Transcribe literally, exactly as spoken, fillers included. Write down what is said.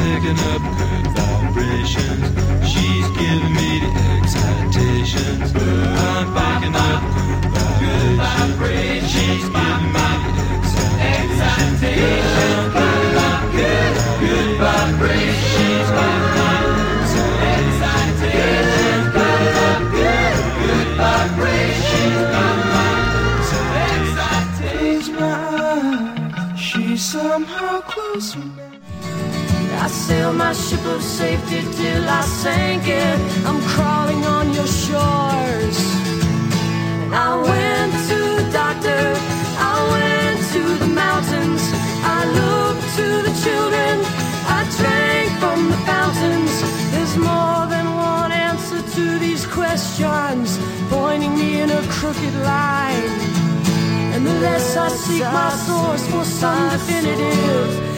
picking up good vibrations. She's giving me the excitations. I'm picking up good vibrations. She's giving me the excitations. Good, good, good vibrations. She's giving me the excitations. Good, good, good vibrations. She's giving me the excitations. Close my eyes. She's somehow closer now. I sailed my ship of safety till I sank it. I'm crawling on your shores. And I went to the doctor, I went to the mountains, I looked to the children, I drank from the fountains. There's more than one answer to these questions, pointing me in a crooked line. And the less I seek my source for some definitive